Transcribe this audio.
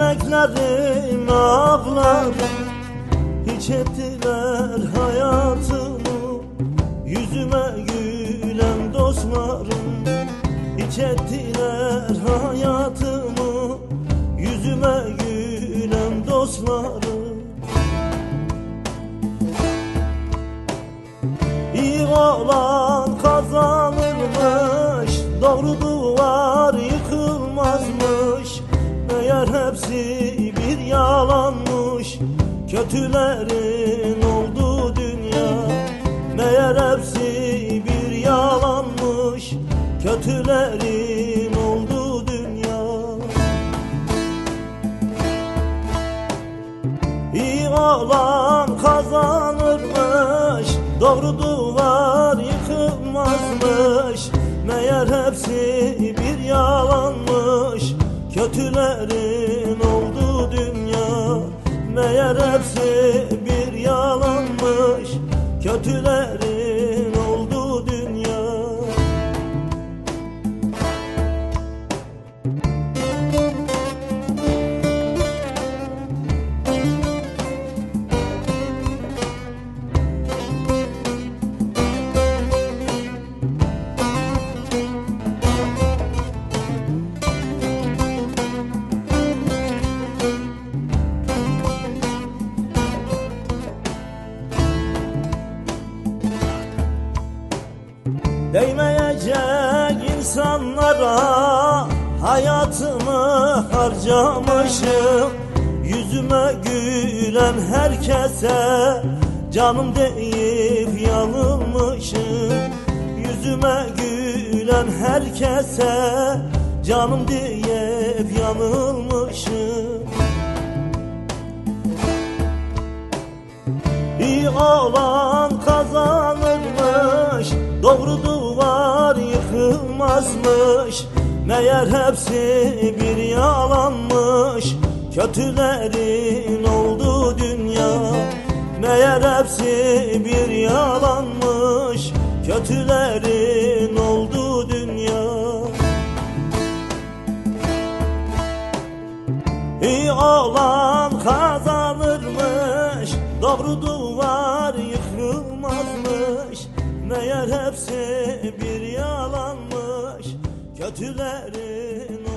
Bebeklerim ağlarım, hiç ettiler hayatımı. Yüzüme gülen dostlarım, hiç ettiler hayatımı. Yüzüme gülen dostlarım. İyi olan kazanırmış, doğru duvar yıkılmazmış. Meğer hepsi bir yalanmış, kötülerin olduğu dünya. Meğer hepsi bir yalanmış, kötülerin olduğu dünya. İyi olan kazanırmış, doğru duvar yıkılmazmış. Meğer hepsi bir yalanmış, kötülerin olduğu dünya. Meğer hepsi bir yalanmış, kötülerin olduğu dünya. Değmeyecek insanlara hayatımı harcamışım. Yüzüme gülen herkese canım deyip yanılmışım. Yüzüme gülen herkese canım deyip yanılmışım. İyi olan kazanırmış, doğru duvar yıkılmazmış. Meğer hepsi bir yalanmış, kötülerin olduğu dünya. Meğer hepsi bir yalanmış, kötülerin olduğu dünya. İyi olan kazanırmış, doğru duvar yıkılmazmış. Meğer hepsi bir yalanmış, kötülerin